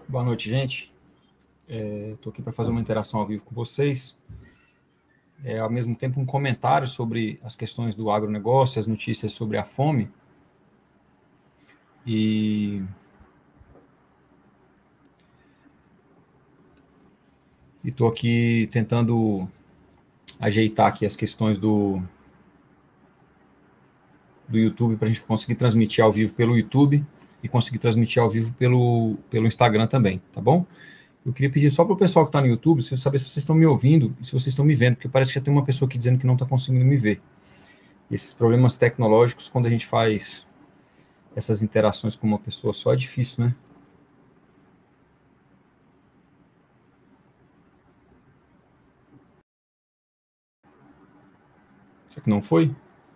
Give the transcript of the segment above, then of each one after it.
Boa noite, gente. Estou aqui para fazer uma interação ao vivo com vocês. Ao mesmo tempo, um comentário sobre as questões do agronegócio, as notícias sobre a fome. E estou aqui tentando ajeitar aqui as questões do YouTube para a gente conseguir transmitir ao vivo pelo YouTube e conseguir transmitir ao vivo pelo Instagram também, tá bom? Eu queria pedir só para o pessoal que está no YouTube, saber se vocês estão me ouvindo e se vocês estão me vendo, porque parece que já tem uma pessoa aqui dizendo que não está conseguindo me ver. Esses problemas tecnológicos, quando a gente faz essas interações com uma pessoa só, é difícil, né? Será que não foi?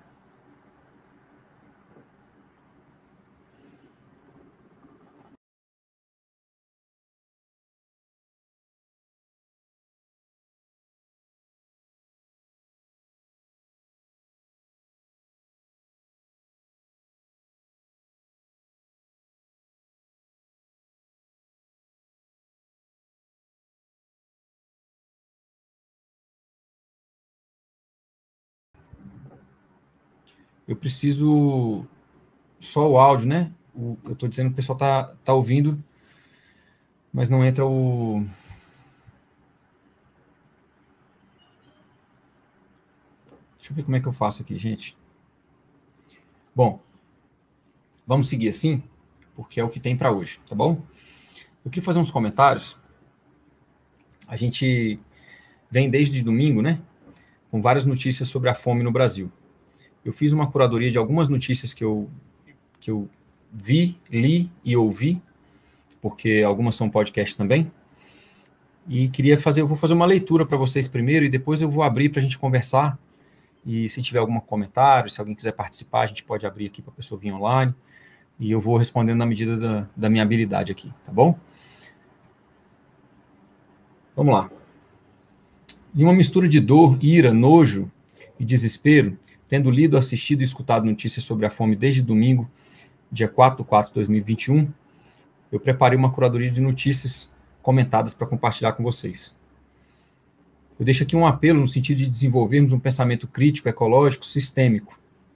Eu preciso só o áudio, né? Eu estou dizendo que o pessoal tá ouvindo, mas não entra o... Deixa eu ver como é que eu faço aqui, gente. Bom, vamos seguir assim, porque é o que tem para hoje, tá bom? Eu queria fazer uns comentários. A gente vem desde domingo, né? Com várias notícias sobre a fome no Brasil. Eu fiz uma curadoria de algumas notícias que eu vi, li e ouvi, porque algumas são podcast também. E eu vou fazer uma leitura para vocês primeiro e depois eu vou abrir para a gente conversar. E se tiver algum comentário, se alguém quiser participar, a gente pode abrir aqui para a pessoa vir online. E eu vou respondendo na medida da minha habilidade aqui, tá bom? Vamos lá. Em uma mistura de dor, ira, nojo e desespero, tendo lido, assistido e escutado notícias sobre a fome desde domingo, dia 4/4/2021, eu preparei uma curadoria de notícias comentadas para compartilhar com vocês. Eu deixo aqui um apelo no sentido de desenvolvermos um pensamento crítico, ecológico, sistêmico.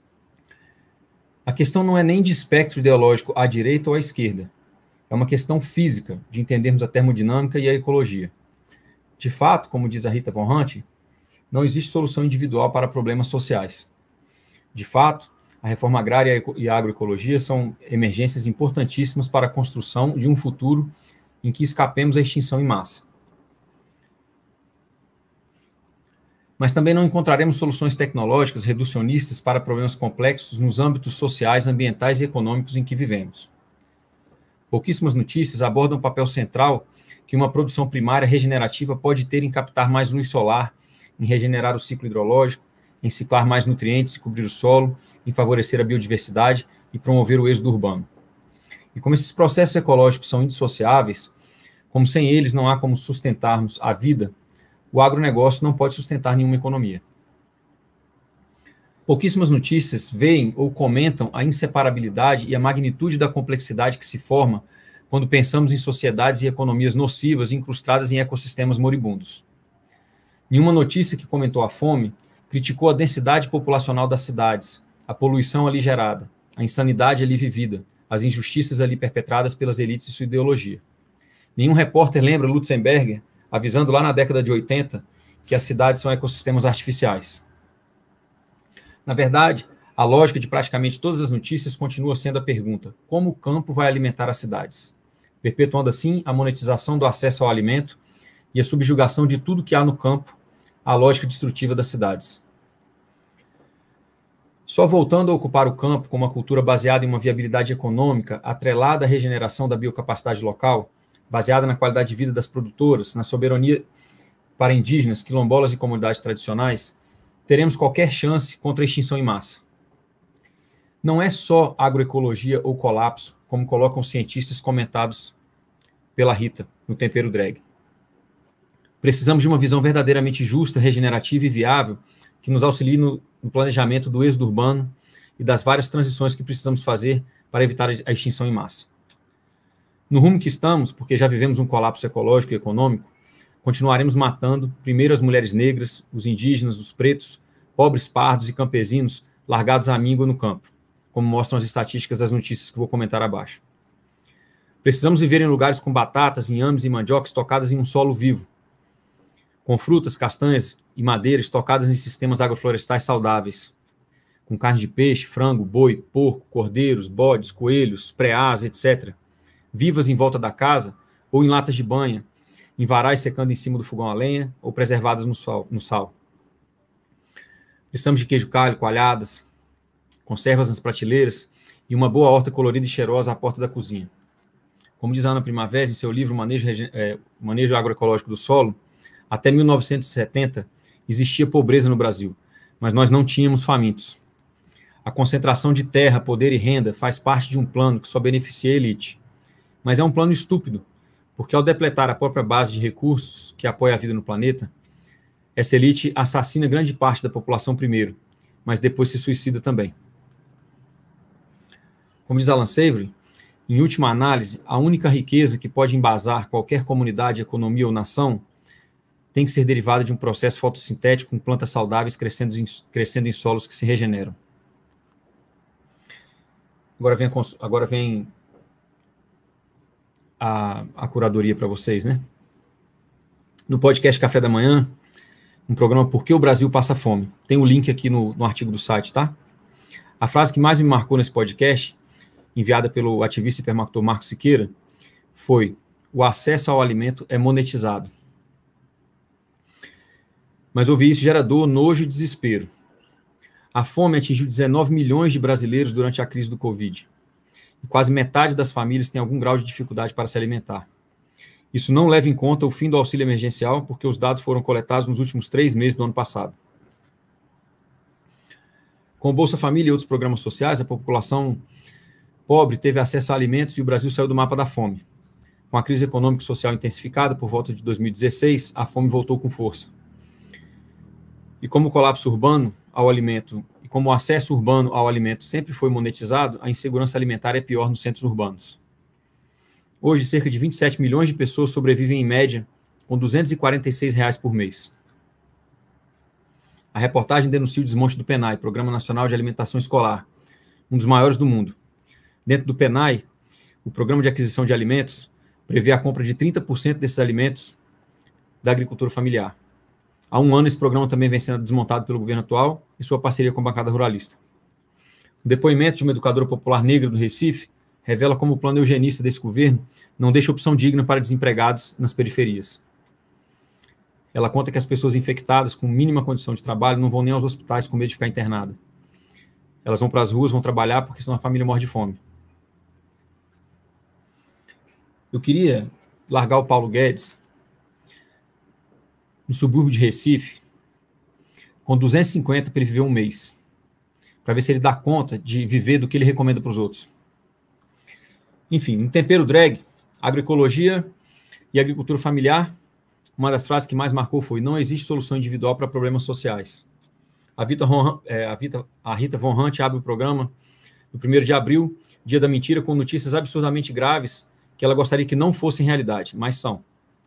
A questão não é nem de espectro ideológico à direita ou à esquerda. É uma questão física, de entendermos a termodinâmica e a ecologia. De fato, como diz a Rita Von Hunt, não existe solução individual para problemas sociais. De fato, a reforma agrária e a agroecologia são emergências importantíssimas para a construção de um futuro em que escapemos à extinção em massa. Mas também não encontraremos soluções tecnológicas reducionistas para problemas complexos nos âmbitos sociais, ambientais e econômicos em que vivemos. Pouquíssimas notícias abordam o papel central que uma produção primária regenerativa pode ter em captar mais luz solar, em regenerar o ciclo hidrológico, em ciclar mais nutrientes e cobrir o solo, em favorecer a biodiversidade e promover o êxodo urbano. E como esses processos ecológicos são indissociáveis, como sem eles não há como sustentarmos a vida, o agronegócio não pode sustentar nenhuma economia. Pouquíssimas notícias veem ou comentam a inseparabilidade e a magnitude da complexidade que se forma quando pensamos em sociedades e economias nocivas incrustadas em ecossistemas moribundos. Nenhuma notícia que comentou a fome criticou a densidade populacional das cidades, a poluição ali gerada, a insanidade ali vivida, as injustiças ali perpetradas pelas elites e sua ideologia. Nenhum repórter lembra Lutzenberger avisando lá na década de 80 que as cidades são ecossistemas artificiais. Na verdade, a lógica de praticamente todas as notícias continua sendo a pergunta: como o campo vai alimentar as cidades? Perpetuando assim a monetização do acesso ao alimento e a subjugação de tudo que há no campo à lógica destrutiva das cidades. Só voltando a ocupar o campo com uma cultura baseada em uma viabilidade econômica, atrelada à regeneração da biocapacidade local, baseada na qualidade de vida das produtoras, na soberania para indígenas, quilombolas e comunidades tradicionais, teremos qualquer chance contra a extinção em massa. Não é só agroecologia ou colapso, como colocam os cientistas comentados pela Rita no Tempero Drag. Precisamos de uma visão verdadeiramente justa, regenerativa e viável que nos auxilie no planejamento do êxodo urbano e das várias transições que precisamos fazer para evitar a extinção em massa. No rumo que estamos, porque já vivemos um colapso ecológico e econômico, continuaremos matando primeiro as mulheres negras, os indígenas, os pretos, pobres pardos e campesinos largados à míngua no campo, como mostram as estatísticas das notícias que vou comentar abaixo. Precisamos viver em lugares com batatas, inhames e mandioca estocadas em um solo vivo, com frutas, castanhas e madeira estocadas em sistemas agroflorestais saudáveis, com carne de peixe, frango, boi, porco, cordeiros, bodes, coelhos, preás, etc., vivas em volta da casa ou em latas de banha, em varais secando em cima do fogão a lenha ou preservadas no sal. Precisamos de queijo coalho, coalhadas, conservas nas prateleiras e uma boa horta colorida e cheirosa à porta da cozinha. Como diz a Ana Primavera em seu livro Manejo Agroecológico do Solo, até 1970 existia pobreza no Brasil, mas nós não tínhamos famintos. A concentração de terra, poder e renda faz parte de um plano que só beneficia a elite. Mas é um plano estúpido, porque ao depletar a própria base de recursos que apoia a vida no planeta, essa elite assassina grande parte da população primeiro, mas depois se suicida também. Como diz Alan Savory, em última análise, a única riqueza que pode embasar qualquer comunidade, economia ou nação tem que ser derivada de um processo fotossintético com plantas saudáveis crescendo em solos que se regeneram. Agora vem a curadoria para vocês, né? No podcast Café da Manhã, um programa Por que o Brasil Passa Fome. Tem o link aqui no artigo do site, tá? A frase que mais me marcou nesse podcast, enviada pelo ativista e permacultor Marcos Siqueira, foi: o acesso ao alimento é monetizado. Mas ouvir isso gera dor, nojo e desespero. A fome atingiu 19 milhões de brasileiros durante a crise do Covid. E quase metade das famílias tem algum grau de dificuldade para se alimentar. Isso não leva em conta o fim do auxílio emergencial, porque os dados foram coletados nos últimos 3 meses do ano passado. Com o Bolsa Família e outros programas sociais, a população pobre teve acesso a alimentos e o Brasil saiu do mapa da fome. Com a crise econômica e social intensificada por volta de 2016, a fome voltou com força. E como o colapso urbano ao alimento e como o acesso urbano ao alimento sempre foi monetizado, a insegurança alimentar é pior nos centros urbanos. Hoje, cerca de 27 milhões de pessoas sobrevivem em média com R$ 246 por mês. A reportagem denuncia o desmonte do PNAE, Programa Nacional de Alimentação Escolar, um dos maiores do mundo. Dentro do PNAE, o Programa de Aquisição de Alimentos prevê a compra de 30% desses alimentos da agricultura familiar. Há um ano, esse programa também vem sendo desmontado pelo governo atual em sua parceria com a bancada ruralista. O depoimento de uma educadora popular negra do Recife revela como o plano eugenista desse governo não deixa opção digna para desempregados nas periferias. Ela conta que as pessoas infectadas com mínima condição de trabalho não vão nem aos hospitais com medo de ficar internada. Elas vão para as ruas, vão trabalhar, porque senão a família morre de fome. Eu queria largar o Paulo Guedes no subúrbio de Recife com 250 para ele viver um mês, para ver se ele dá conta de viver do que ele recomenda para os outros. Enfim, no tempero drag, agroecologia e agricultura familiar, uma das frases que mais marcou foi: não existe solução individual para problemas sociais. A Rita Von Hunt abre o programa no 1º de abril, dia da mentira, com notícias absurdamente graves que ela gostaria que não fossem realidade, mas são.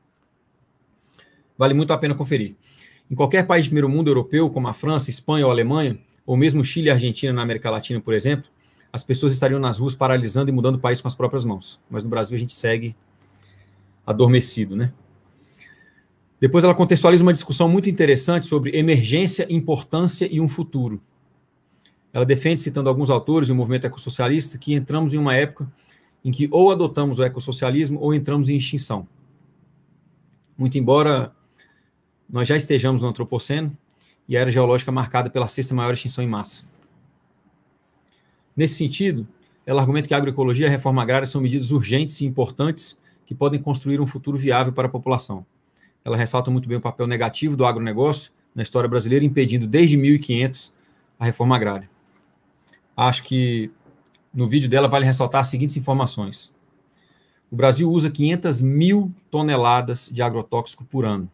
Vale muito a pena conferir. Em qualquer país de primeiro mundo europeu, como a França, Espanha ou Alemanha, ou mesmo Chile e Argentina na América Latina, por exemplo, as pessoas estariam nas ruas paralisando e mudando o país com as próprias mãos. Mas no Brasil a gente segue adormecido, né? Depois ela contextualiza uma discussão muito interessante sobre emergência, importância e um futuro. Ela defende, citando alguns autores e o movimento ecossocialista, que entramos em uma época em que ou adotamos o ecossocialismo ou entramos em extinção. Muito embora nós já estejamos no antropoceno e a era geológica marcada pela 6ª maior extinção em massa. Nesse sentido, ela argumenta que a agroecologia e a reforma agrária são medidas urgentes e importantes que podem construir um futuro viável para a população. Ela ressalta muito bem o papel negativo do agronegócio na história brasileira, impedindo desde 1500 a reforma agrária. Acho que no vídeo dela vale ressaltar as seguintes informações. O Brasil usa 500 mil toneladas de agrotóxico por ano.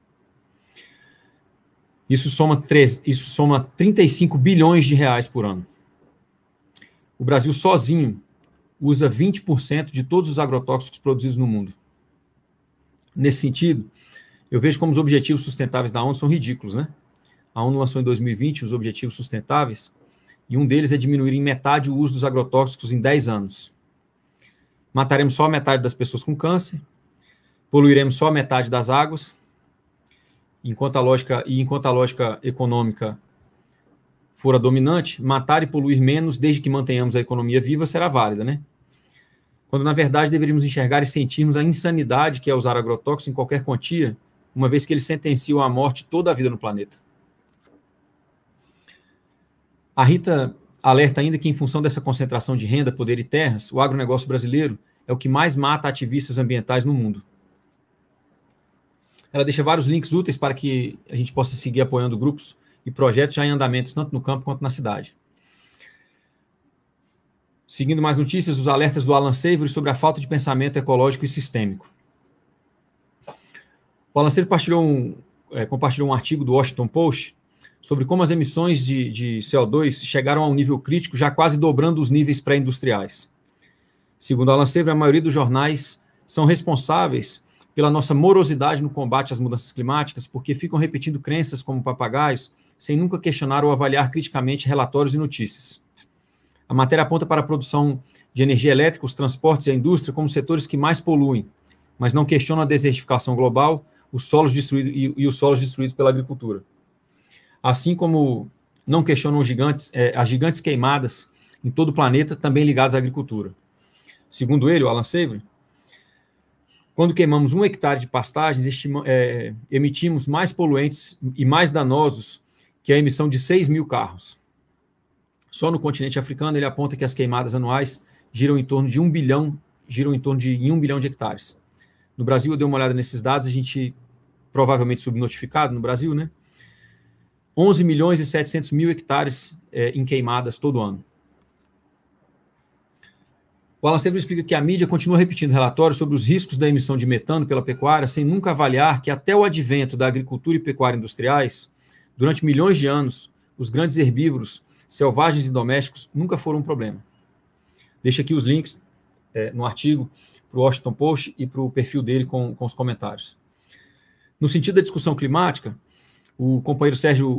Isso soma 35 bilhões de reais por ano. O Brasil sozinho usa 20% de todos os agrotóxicos produzidos no mundo. Nesse sentido, eu vejo como os objetivos sustentáveis da ONU são ridículos, né? A ONU lançou em 2020 os objetivos sustentáveis, e um deles é diminuir em metade o uso dos agrotóxicos em 10 anos. Mataremos só a metade das pessoas com câncer, poluiremos só a metade das águas, enquanto a lógica econômica for a dominante, matar e poluir menos, desde que mantenhamos a economia viva, será válida, né? Quando, na verdade, deveríamos enxergar e sentirmos a insanidade que é usar agrotóxicos em qualquer quantia, uma vez que eles sentenciam à morte toda a vida no planeta. A Rita alerta ainda que, em função dessa concentração de renda, poder e terras, o agronegócio brasileiro é o que mais mata ativistas ambientais no mundo. Ela deixa vários links úteis para que a gente possa seguir apoiando grupos e projetos já em andamentos, tanto no campo quanto na cidade. Seguindo mais notícias, os alertas do Alan Savory sobre a falta de pensamento ecológico e sistêmico. O Alan Savory compartilhou um artigo do Washington Post sobre como as emissões de CO2 chegaram a um nível crítico, já quase dobrando os níveis pré-industriais. Segundo Alan Savory, a maioria dos jornais são responsáveis pela nossa morosidade no combate às mudanças climáticas, porque ficam repetindo crenças como papagaios, sem nunca questionar ou avaliar criticamente relatórios e notícias. A matéria aponta para a produção de energia elétrica, os transportes e a indústria como setores que mais poluem, mas não questionam a desertificação global, os solos destruídos e os solos destruídos pela agricultura. Assim como não questionam as gigantes queimadas em todo o planeta, também ligadas à agricultura. Segundo ele, o Alan Savory, quando queimamos 1 hectare de pastagens, emitimos mais poluentes e mais danosos que a emissão de 6 mil carros. Só no continente africano, ele aponta que as queimadas anuais giram em torno de 1 bilhão de hectares. No Brasil, eu dei uma olhada nesses dados, a gente provavelmente subnotificado no Brasil, né? 11 milhões e 700 mil hectares em queimadas todo ano. O Alan Savory explica que a mídia continua repetindo relatórios sobre os riscos da emissão de metano pela pecuária, sem nunca avaliar que até o advento da agricultura e pecuária industriais, durante milhões de anos, os grandes herbívoros, selvagens e domésticos, nunca foram um problema. Deixo aqui os links no artigo para o Washington Post e para o perfil dele com os comentários. No sentido da discussão climática, o companheiro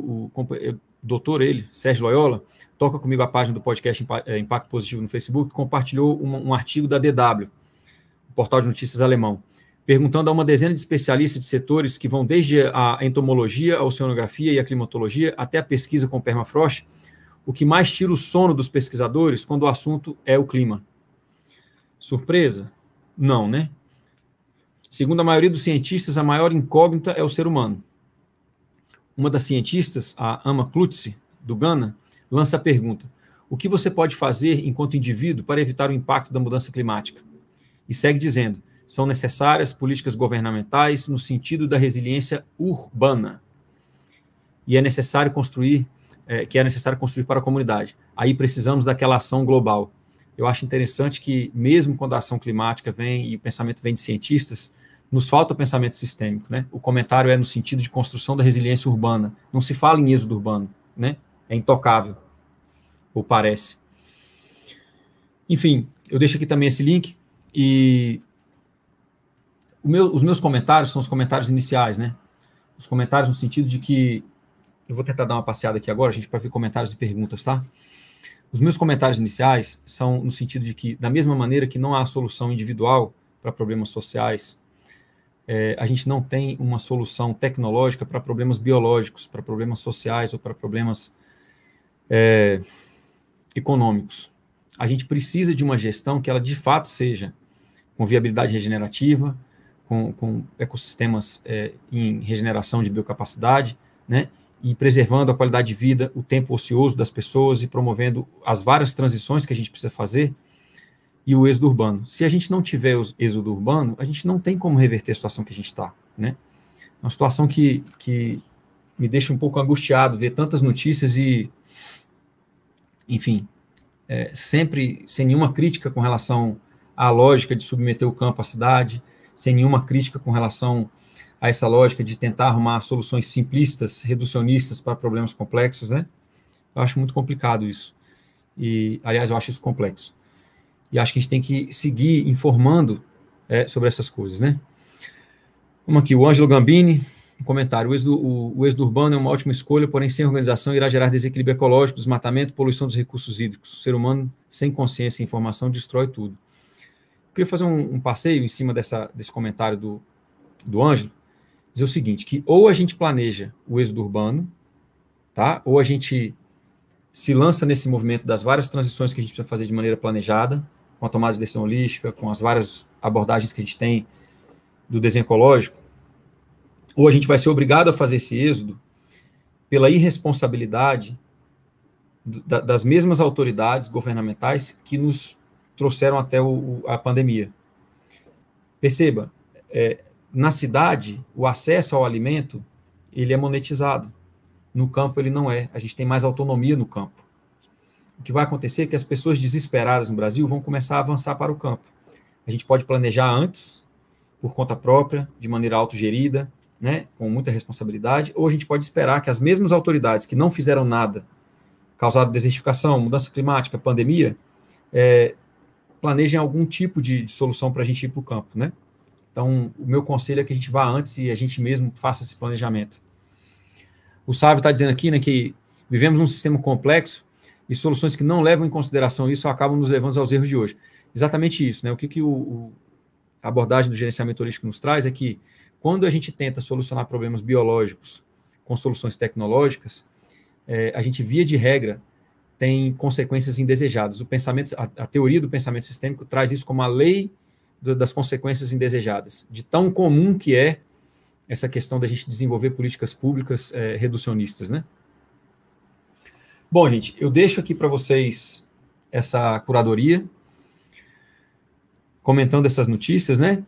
Sérgio Loyola, toca comigo a página do podcast Impacto Positivo no Facebook, compartilhou um artigo da DW, o portal de notícias alemão, perguntando a uma dezena de especialistas de setores que vão desde a entomologia, a oceanografia e a climatologia, até a pesquisa com permafrost, o que mais tira o sono dos pesquisadores quando o assunto é o clima. Surpresa? Não, né? Segundo a maioria dos cientistas, a maior incógnita é o ser humano. Uma das cientistas, a Ama Klutse, do Ghana, lança a pergunta: o que você pode fazer enquanto indivíduo para evitar o impacto da mudança climática? E segue dizendo: são necessárias políticas governamentais no sentido da resiliência urbana. E é necessário construir para a comunidade. Aí precisamos daquela ação global. Eu acho interessante que, mesmo quando a ação climática vem e o pensamento vem de cientistas, nos falta pensamento sistêmico, né? O comentário é no sentido de construção da resiliência urbana. Não se fala em êxodo urbano, né? É intocável, ou parece. Enfim, eu deixo aqui também esse link e os meus comentários são os comentários iniciais, né? Os comentários no sentido de que eu vou tentar dar uma passeada aqui agora, a gente vai ver comentários e perguntas, tá? Os meus comentários iniciais são no sentido de que, da mesma maneira que não há solução individual para problemas sociais, a gente não tem uma solução tecnológica para problemas biológicos, para problemas sociais ou para problemas econômicos. A gente precisa de uma gestão que ela de fato seja com viabilidade regenerativa, com ecossistemas em regeneração de biocapacidade, né? E preservando a qualidade de vida, o tempo ocioso das pessoas e promovendo as várias transições que a gente precisa fazer e o êxodo urbano. Se a gente não tiver o êxodo urbano, a gente não tem como reverter a situação que a gente está, né? É uma situação que me deixa um pouco angustiado ver tantas notícias e, enfim, sempre sem nenhuma crítica com relação à lógica de submeter o campo à cidade, sem nenhuma crítica com relação a essa lógica de tentar arrumar soluções simplistas, reducionistas para problemas complexos, né? Eu acho muito complicado isso. E, aliás, eu acho isso complexo. E acho que a gente tem que seguir informando sobre essas coisas, né? Vamos aqui, o Ângelo Gambini, um comentário. O êxodo urbano é uma ótima escolha, porém sem organização irá gerar desequilíbrio ecológico, desmatamento, poluição dos recursos hídricos. O ser humano, sem consciência e informação, destrói tudo. Eu queria fazer um passeio em cima desse comentário do Ângelo, dizer o seguinte, que ou a gente planeja o êxodo urbano, tá? Ou a gente se lança nesse movimento das várias transições que a gente precisa fazer de maneira planejada, com a tomada de decisão holística, com as várias abordagens que a gente tem do desenho ecológico, ou a gente vai ser obrigado a fazer esse êxodo pela irresponsabilidade das mesmas autoridades governamentais que nos trouxeram até a pandemia. Perceba, na cidade, o acesso ao alimento, ele é monetizado. No campo, ele não é. A gente tem mais autonomia no campo. O que vai acontecer é que as pessoas desesperadas no Brasil vão começar a avançar para o campo. A gente pode planejar antes, por conta própria, de maneira autogerida, né, com muita responsabilidade, ou a gente pode esperar que as mesmas autoridades que não fizeram nada, causaram desertificação, mudança climática, pandemia, planejem algum tipo de solução para a gente ir para o campo, né? Então, o meu conselho é que a gente vá antes e a gente mesmo faça esse planejamento. O Sávio está dizendo aqui, né, que vivemos um sistema complexo e soluções que não levam em consideração isso acabam nos levando aos erros de hoje. Exatamente isso, né? O que a abordagem do gerenciamento holístico nos traz é que quando a gente tenta solucionar problemas biológicos com soluções tecnológicas, a gente, via de regra, tem consequências indesejadas. A teoria do pensamento sistêmico traz isso como a lei das consequências indesejadas, de tão comum que é essa questão da gente desenvolver políticas públicas reducionistas, né? Bom, gente, eu deixo aqui para vocês essa curadoria, comentando essas notícias, né?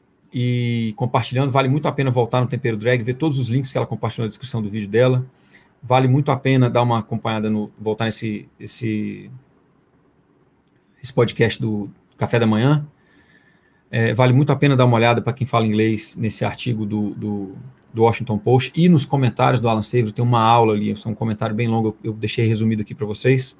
E compartilhando. Vale muito a pena voltar no Tempero Drag, ver todos os links que ela compartilhou na descrição do vídeo dela. Vale muito a pena dar uma acompanhada, voltar nesse podcast do Café da Manhã. Vale muito a pena dar uma olhada, para quem fala inglês, nesse artigo do Washington Post, e nos comentários do Alan Savory, tem uma aula ali, é um comentário bem longo, eu deixei resumido aqui para vocês.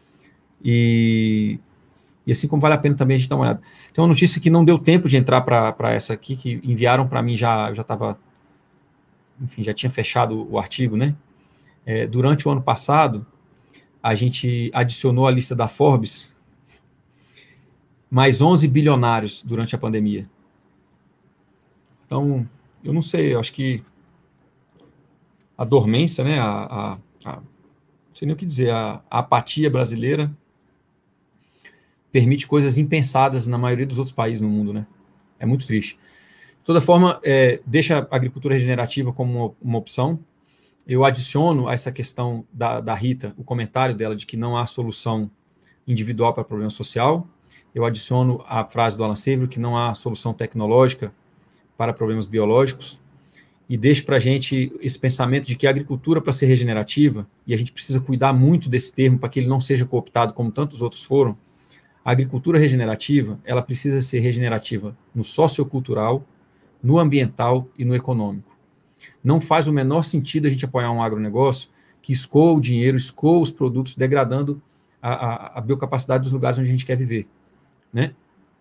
E assim como vale a pena também a gente dar uma olhada. Tem uma notícia que não deu tempo de entrar para essa aqui, que enviaram para mim, eu já estava, enfim, já tinha fechado o artigo, né? Durante o ano passado, a gente adicionou à lista da Forbes mais 11 bilionários durante a pandemia. Então, eu não sei, eu acho que a dormência, né, não sei nem o que dizer, a apatia brasileira permite coisas impensadas na maioria dos outros países no mundo, né? É muito triste. De toda forma, deixa a agricultura regenerativa como uma opção. Eu adiciono a essa questão da Rita, o comentário dela de que não há solução individual para problema social. Eu adiciono a frase do Alan Savory que não há solução tecnológica para problemas biológicos. E deixo para a gente esse pensamento de que a agricultura, para ser regenerativa, e a gente precisa cuidar muito desse termo para que ele não seja cooptado como tantos outros foram, a agricultura regenerativa, ela precisa ser regenerativa no sociocultural, no ambiental e no econômico. Não faz o menor sentido a gente apoiar um agronegócio que escoa o dinheiro, escoa os produtos, degradando a biocapacidade dos lugares onde a gente quer viver, né?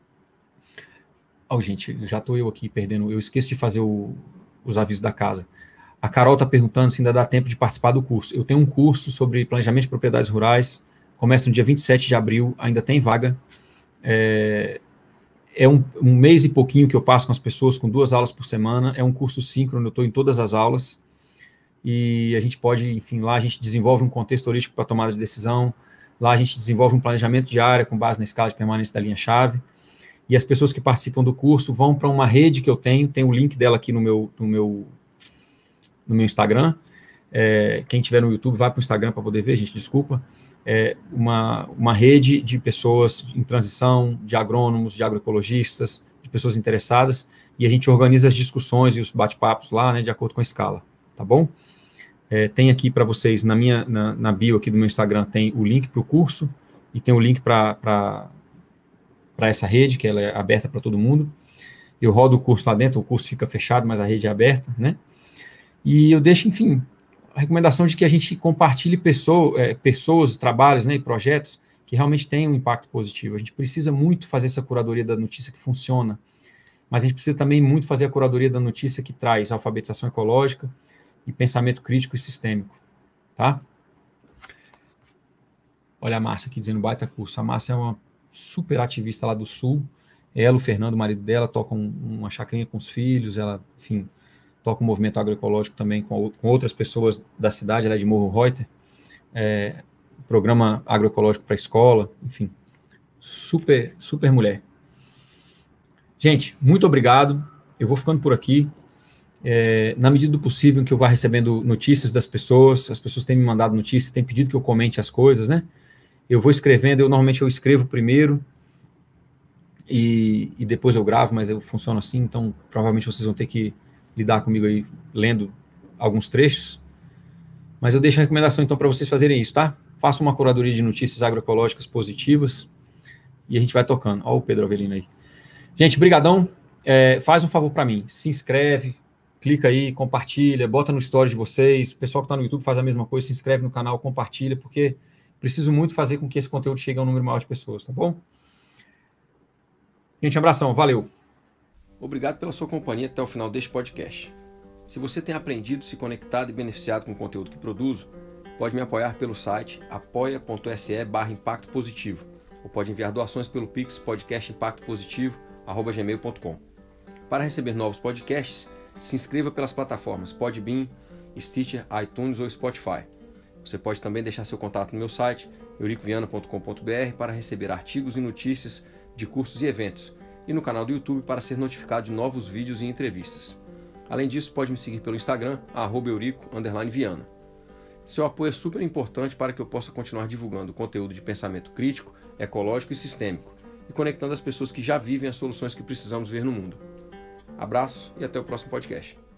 Gente, já estou eu aqui perdendo, eu esqueço de fazer os avisos da casa. A Carol está perguntando se ainda dá tempo de participar do curso. Eu tenho um curso sobre planejamento de propriedades rurais, começa no dia 27 de abril, ainda tem vaga. Um mês e pouquinho que eu passo com as pessoas, com 2 aulas por semana. É um curso síncrono, eu estou em todas as aulas. E a gente pode, enfim, lá a gente desenvolve um contexto holístico para tomada de decisão. Lá a gente desenvolve um planejamento de área com base na escala de permanência da linha-chave. E as pessoas que participam do curso vão para uma rede que eu tenho, tem o link dela aqui no meu Instagram. Quem tiver no YouTube, vai para o Instagram para poder ver, gente, desculpa. Uma rede de pessoas em transição, de agrônomos, de agroecologistas, de pessoas interessadas, e a gente organiza as discussões e os bate-papos lá, né, de acordo com a escala, tá bom? Tem aqui para vocês, na bio aqui do meu Instagram, tem o link para o curso, e tem o link para essa rede, que ela é aberta para todo mundo. Eu rodo o curso lá dentro, o curso fica fechado, mas a rede é aberta, né? E eu deixo, enfim, a recomendação de que a gente compartilhe pessoas, trabalhos, né, e projetos que realmente tem um impacto positivo. A gente precisa muito fazer essa curadoria da notícia que funciona, mas a gente precisa também muito fazer a curadoria da notícia que traz alfabetização ecológica e pensamento crítico e sistêmico, tá? Olha a Márcia aqui dizendo baita curso. A Márcia é uma super ativista lá do Sul. Ela, o Fernando, o marido dela, tocam uma chacrinha com os filhos, ela, enfim, toca um movimento agroecológico também com outras pessoas da cidade, ela é de Morro Reuter, programa agroecológico para a escola, enfim, super mulher. Gente, muito obrigado, eu vou ficando por aqui, na medida do possível que eu vá recebendo notícias das pessoas, as pessoas têm me mandado notícias, têm pedido que eu comente as coisas, né? Eu vou escrevendo, normalmente eu escrevo primeiro, e depois eu gravo, mas eu funciono assim, então provavelmente vocês vão ter que lidar comigo aí, lendo alguns trechos, mas eu deixo a recomendação então para vocês fazerem isso, tá? Façam uma curadoria de notícias agroecológicas positivas, e a gente vai tocando. Olha o Pedro Avelino aí. Gente, brigadão, faz um favor para mim, se inscreve, clica aí, compartilha, bota no story de vocês, o pessoal que está no YouTube faz a mesma coisa, se inscreve no canal, compartilha, porque preciso muito fazer com que esse conteúdo chegue a um número maior de pessoas, tá bom? Gente, abração, valeu! Obrigado pela sua companhia até o final deste podcast. Se você tem aprendido, se conectado e beneficiado com o conteúdo que produzo, pode me apoiar pelo site apoia.se/impacto positivo ou pode enviar doações pelo Pix podcastimpactopositivo@gmail.com. Para receber novos podcasts, se inscreva pelas plataformas Podbean, Stitcher, iTunes ou Spotify. Você pode também deixar seu contato no meu site, euricoviana.com.br, para receber artigos e notícias de cursos e eventos, e no canal do YouTube para ser notificado de novos vídeos e entrevistas. Além disso, pode me seguir pelo Instagram, @eurico_viana. Seu apoio é super importante para que eu possa continuar divulgando conteúdo de pensamento crítico, ecológico e sistêmico, e conectando as pessoas que já vivem as soluções que precisamos ver no mundo. Abraço e até o próximo podcast.